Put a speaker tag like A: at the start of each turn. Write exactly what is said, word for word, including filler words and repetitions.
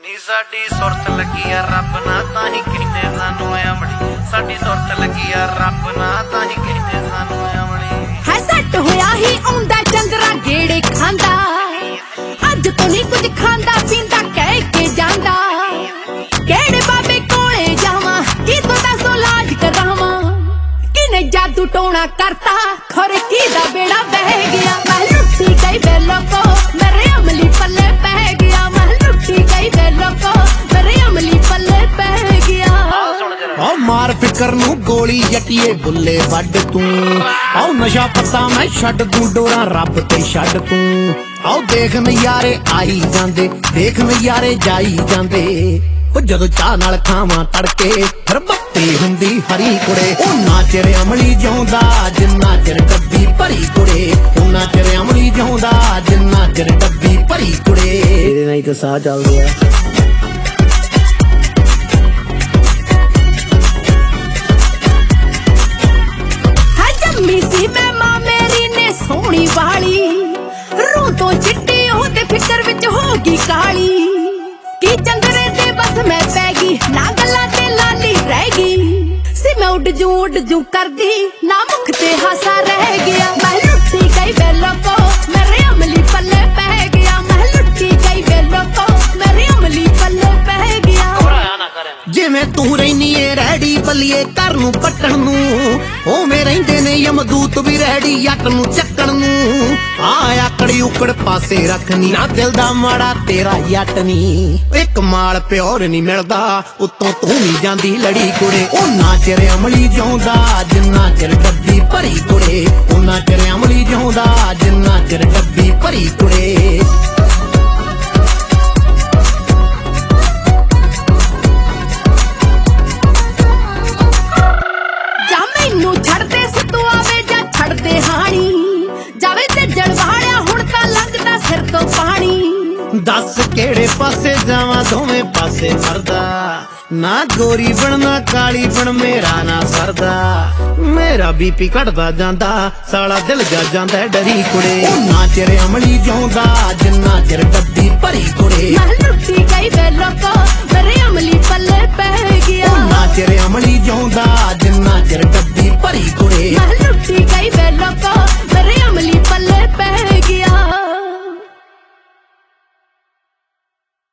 A: ਨੀ ਸਾਡੀ ਸੁਰਤ ਲੱਗੀ ਆ ਰੱਬ ਨਾ ਤਾਂ ਹੀ ਕਹਿੰਦੇ ਸਾਨੂੰ ਅਮਲੀ। ਸਾਡੀ ਸੁਰਤ ਲੱਗੀ ਆ ਰੱਬ ਨਾ ਤਾਂ ਹੀ ਕਹਿੰਦੇ ਸਾਨੂੰ ਅਮਲੀ।
B: ਹੈ ਸੱਟ ਹੋਇਆ ਹੀ ਆਉਂਦਾ ਚੰਦਰਾ ਗੇੜੇ ਖਾਂਦਾ, ਅੱਜ ਤੋਂ ਨਹੀਂ ਕੁਝ ਖਾਂਦਾ ਪੀਂਦਾ ਕਹਿ ਕੇ ਜਾਂਦਾ। ਕਿਹੜੇ ਬਾਬੇ ਕੋਲੇ ਜਾਵਾਂ ਕਿਤੋਂ ਦੱਸੋ ਲਾਜ ਕਰਾਵਾਂ, ਕਿਨੇ ਜਾਦੂ ਟੋਣਾ ਕਰਤਾ ਖਰੇ ਕੀ ਦਾ ਬੇੜਾ ਬਹਿ ਗਿਆ। ਮੈਂ ਲੁੱਟੀ ਗਈ ਵੇ ਲੋਕੋ ਮੇਰੇ ਅਮਲੀ ਪੱਲੇ ਪੈ ਗਿਆ। ਮੈਂ ਲੁੱਟੀ ਗਈ ਵੇ ਲੋਕੋ ਮੇਰੇ ਅਮਲੀ ਪੱਲੇ ਪੈ ਗਿਆ।
C: ਆਓ ਮਾਰ ਫਿਕਰ ਨੂੰ ਗੋਲੀ ਜੱਟੀਏ ਬੁੱਲੇ ਵੱਡ ਤੂੰ, ਆਓ ਨਸ਼ਾ ਪੱਤਾ ਮੈਂ ਛੱਡ ਦੂੰ ਡੋਰਾ ਰੱਬ ਤੇ ਛੱਡ ਤੂੰ। ਆਓ ਦੇਖ ਨਜ਼ਾਰੇ ਆਈ ਜਾਂਦੇ ਦੇਖ ਨਜ਼ਾਰੇ ਜਾਈ ਜਾਂਦੇ, ਉਹ ਜਦੋਂ ਚਾਹ ਨਾਲ ਖਾਵਾਂ ਤੜਕੇ ਫਿਰ ਬੱਤੀ ਹੁੰਦੀ ਹਰੀ ਕੁੜੇ। ਉਹਨਾਂ ਚਿਰ ਅਮਲੀ ਜਿਉਂਦਾ ਜਿੰਨਾ ਚਿਰ ਡੱਬੀ ਭਰੀ ਕੁੜੇ, ਉਹਨਾਂ ਚਿਰ ਅਮਲੀ ਜਿਉਂਦਾ ਜਿੰਨਾ ਚਿਰ ਡੱਬੀ ਭਰੀ ਕੁੜੇ। ਇਹਦੇ ਨਾਲ ਹੀ ਤਾਂ ਸਾਹ ਚੱਲਦੇ ਆ।
B: ਸੋਹਣੀ ਵਾਲੀ ਰੂਹ ਤੋਂ ਚਿੱਟੀ ਉਹਦੇ ਫਿਕਰ ਵਿੱਚ ਹੋ ਗਈ ਕਾਲੀ। ਕੀ ਚੰਦਰੇ ਦੇ ਬਸ ਮੈਂ ਪੈ ਗਈ ਨਾ ਗੱਲਾਂ ਤੇ ਲਾਲੀ ਰਹਿ ਗਈ। ਸੀ ਮੈਂ ਉੱਡ ਜੂ ਉੱਡ ਜੂ ਕਰਦੀ ਨਾ ਮੁਖ ਤੇ ਹਾਸਾ ਰਹਿ ਗਿਆ। ਮੈਂ ਲੁੱਟੀ ਗਈ ਵੇ ਲੋਕੋ ਮੇਰੇ ਅਮਲੀ ਪੱਲੇ ਪੈ ਗਿਆ। ਮੈਂ ਲੁੱਟੀ ਗਈ ਵੇ ਲੋਕੋ ਮੇਰੇ ਅਮਲੀ ਪੱਲੇ ਪੈ ਗਿਆ।
C: ਜਿਵੇਂ ਤੂੰ ਰਹਿਨੀ ਏ ਰੈਡੀ ਬੱਲੀਏ ਘਰ ਨੂੰ ਪੱਟਣ ਨੂੰ, ਉਵੇਂ ਰਹਿੰਦੇ ਨੇ ਯਮਦੂਤ ਵੀ ਰੈਡੀ ਜੱਟ ਨੂੰ ਚੱਕਣ ਨੂੰ। ਆ ਆਕੜੀ ਉਕੜ ਪਾਸੇ ਰੱਖਨੀ ਨਾ ਦਿਲ ਦਾ ਮਾੜਾ ਤੇਰਾ ਜੱਟ ਨੀ। ਇੱਕ ਮਾਲ ਪਿਓਰ ਨਹੀਂ ਮਿਲਦਾ ਉੱਤੋਂ ਤੂੰ ਵੀ ਜਾਂਦੀ ਲੜੀ ਕੁੜੇ। ਉਹਨਾਂ ਚਿਰ ਅਮਲੀ ਜਿਉਂਦਾ ਜਿੰਨਾ ਚਿਰ ਡੱਬੀ ਭਰੀ ਕੁੜੇ, ਉਹਨਾਂ ਚਿਰ ਅਮਲੀ ਜਿਉਂਦਾ ਜਿੰਨਾ ਚਿਰ ਡੱਬੀ ਭਰੀ ਕੁੜੇ। ਦੱਸ ਕਿਹੜੇ ਪਾਸੇ ਜਾਵਾਂ ਦੋਵੇਂ ਪਾਸੇ ਮਰਦਾ, ਨਾ ਗੋਰੀ ਬਣਨਾ ਕਾਲੀ ਬਣ ਮੇਰਾ ਨਾ ਸਰਦਾ। ਮੇਰਾ ਬੀਪੀ ਘਟਦਾ ਜਾਂਦਾ ਸਾਲਾ ਦਿਲ ਜਾ ਜਾਂਦਾ ਡਰੀ ਕੁੜੇ। ਉਹਨਾਂ ਚਿਰ ਅਮਲੀ ਜਿਉਂਦਾ ਜਿੰਨਾ ਚਿਰ ਡੱਬੀ ਭਰੀ ਕੁੜੇ।
B: ਮੈਂ ਲੁੱਟੀ ਗਈ ਵੇ ਲੋਕੋ ਮੇਰੇ ਅਮਲੀ ਪੱਲੇ ਪੈ ਗਈ।